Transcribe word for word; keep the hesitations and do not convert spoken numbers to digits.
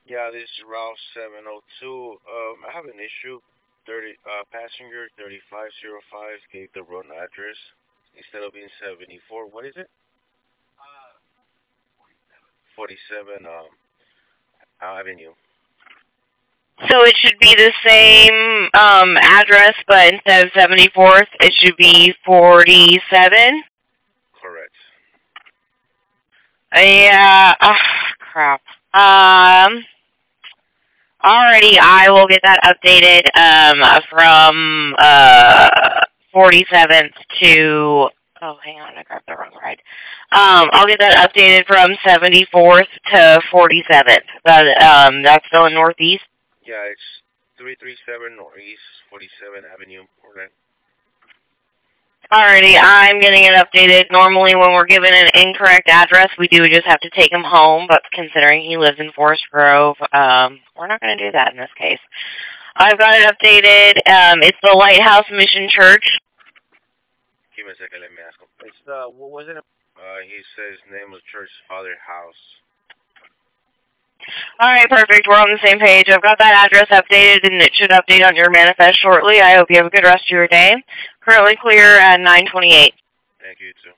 Yeah, this is Ralph seven oh two. Um, I have an issue. Thirty uh, passenger thirty five zero five gave the wrong address instead of being seventy four. What is it? Forty seven um Avenue. So it should be the same um, address, but instead of seventy-fourth, it should be forty-seven? Correct. Yeah, uh, crap. Um, alrighty, I will get that updated um, from uh, forty-seventh to... Oh, hang on, I grabbed the wrong ride. Um, I'll get that updated from seventy-fourth to forty-seventh. That, um, that's still in Northeast? Yeah, it's three three seven Northeast forty seven Avenue, Portland. Alrighty, I'm getting it updated. Normally when we're given an incorrect address, we do just have to take him home, but considering he lives in Forest Grove, um, we're not going to do that in this case. I've got it updated. Um, it's the Lighthouse Mission Church. Give me a second, let me ask him. It's, uh, what was it? Uh, he says name of church, Father House. Alright, perfect. We're on the same page. I've got that address updated, and it should update on your manifest shortly. I hope you have a good rest of your day. Currently clear at nine twenty-eight. Thank you, too.